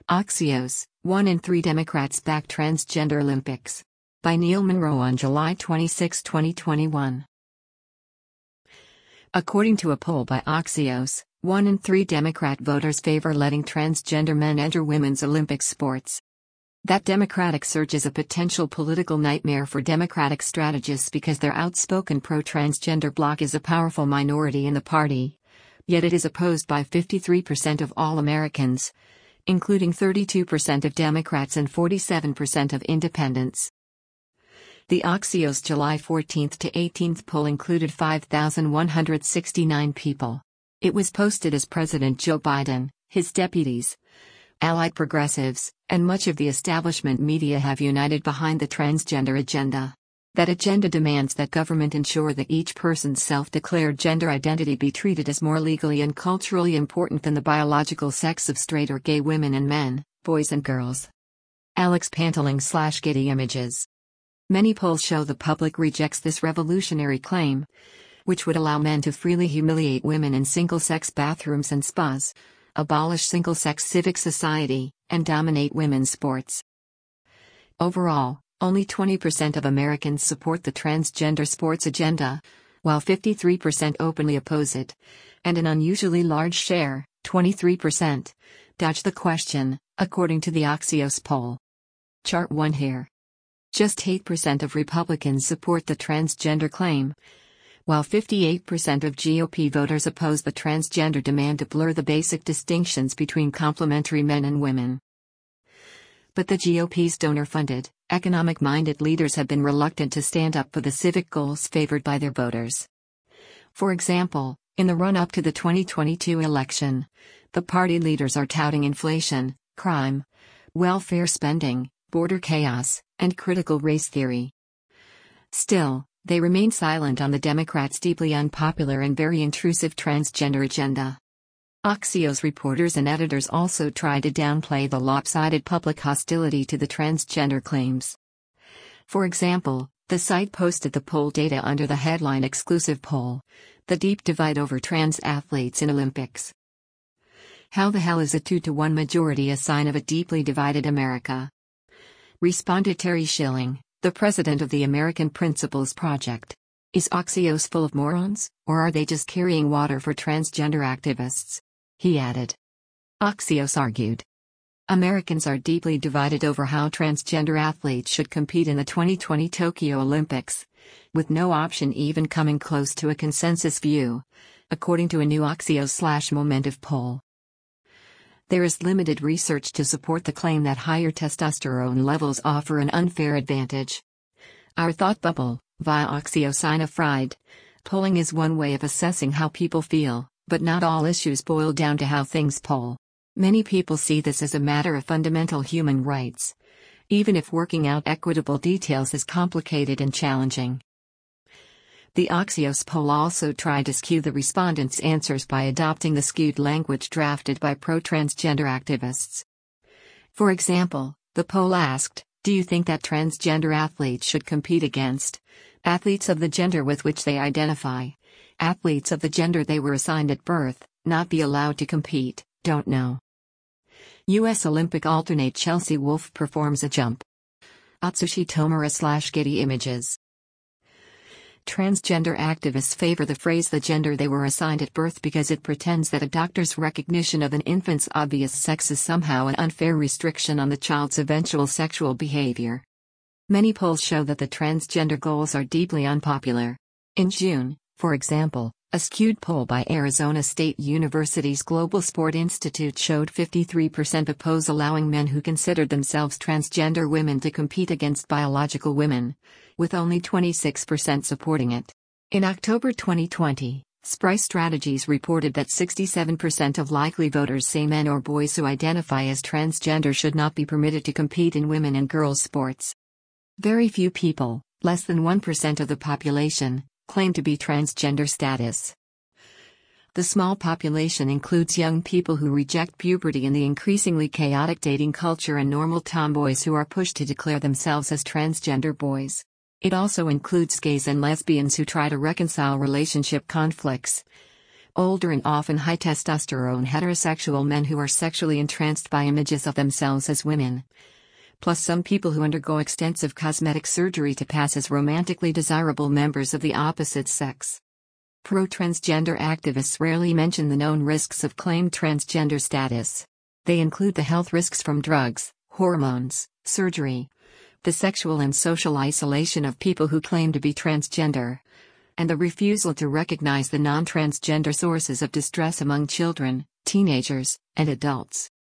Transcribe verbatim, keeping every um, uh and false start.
Axios, one in three Democrats back transgender Olympics. By Neil Monroe on July twenty-sixth, twenty twenty-one. According to a poll by Axios, one in three Democrat voters favor letting transgender men enter women's Olympic sports. That Democratic surge is a potential political nightmare for Democratic strategists because their outspoken pro-transgender bloc is a powerful minority in the party. Yet it is opposed by fifty-three percent of all Americans, including thirty-two percent of Democrats and forty-seven percent of independents. The Axios July fourteenth to eighteenth poll included five thousand one hundred sixty-nine people. It was posted as President Joe Biden, his deputies, allied progressives, and much of the establishment media have united behind the transgender agenda. That agenda demands that government ensure that each person's self-declared gender identity be treated as more legally and culturally important than the biological sex of straight or gay women and men, boys and girls. Alex Pantling slash Getty Images. Many polls show the public rejects this revolutionary claim, which would allow men to freely humiliate women in single-sex bathrooms and spas, abolish single-sex civic society, and dominate women's sports. Overall, only twenty percent of Americans support the transgender sports agenda, while fifty-three percent openly oppose it, and an unusually large share, twenty-three percent, dodge the question, according to the Axios poll. Chart one here. Just eight percent of Republicans support the transgender claim, while fifty-eight percent of G O P voters oppose the transgender demand to blur the basic distinctions between complementary men and women. But the G O P's donor-funded, economic-minded leaders have been reluctant to stand up for the civic goals favored by their voters. For example, in the run-up to the twenty twenty-two election, the party leaders are touting inflation, crime, welfare spending, border chaos, and critical race theory. Still, they remain silent on the Democrats' deeply unpopular and very intrusive transgender agenda. Axios reporters and editors also try to downplay the lopsided public hostility to the transgender claims. For example, the site posted the poll data under the headline Exclusive Poll: The Deep Divide Over Trans Athletes in Olympics. How the hell is a two to one majority a sign of a deeply divided America? Responded Terry Schilling, the president of the American Principles Project. Is Axios full of morons, or are they just carrying water for transgender activists? He added. Axios argued. Americans are deeply divided over how transgender athletes should compete in the twenty twenty Tokyo Olympics, with no option even coming close to a consensus view, according to a new Axios/Momentive poll. There is limited research to support the claim that higher testosterone levels offer an unfair advantage. Our thought bubble, via Axios Ina Fried. Polling is one way of assessing how people feel, but not all issues boil down to how things poll. Many people see this as a matter of fundamental human rights, even if working out equitable details is complicated and challenging. The Axios poll also tried to skew the respondents' answers by adopting the skewed language drafted by pro-transgender activists. For example, the poll asked, "Do you think that transgender athletes should compete against athletes of the gender with which they identify, athletes of the gender they were assigned at birth, not be allowed to compete? Don't know." U S Olympic alternate Chelsea Wolfe performs a jump. Atsushi Tomura/Getty Images. Transgender activists favor the phrase "the gender they were assigned at birth" because it pretends that a doctor's recognition of an infant's obvious sex is somehow an unfair restriction on the child's eventual sexual behavior. Many polls show that the transgender goals are deeply unpopular. In June, for example, a skewed poll by Arizona State University's Global Sport Institute showed fifty-three percent oppose allowing men who considered themselves transgender women to compete against biological women, with only twenty-six percent supporting it. In October twenty twenty, Spry Strategies reported that sixty-seven percent of likely voters say men or boys who identify as transgender should not be permitted to compete in women and girls' sports. Very few people, less than one percent of the population, claim to be transgender status. The small population includes young people who reject puberty and the increasingly chaotic dating culture and normal tomboys who are pushed to declare themselves as transgender boys. It also includes gays and lesbians who try to reconcile relationship conflicts, older and often high testosterone heterosexual men who are sexually entranced by images of themselves as women. Plus some people who undergo extensive cosmetic surgery to pass as romantically desirable members of the opposite sex. Pro-transgender activists rarely mention the known risks of claimed transgender status. They include the health risks from drugs, hormones, surgery, the sexual and social isolation of people who claim to be transgender, and the refusal to recognize the non-transgender sources of distress among children, teenagers, and adults.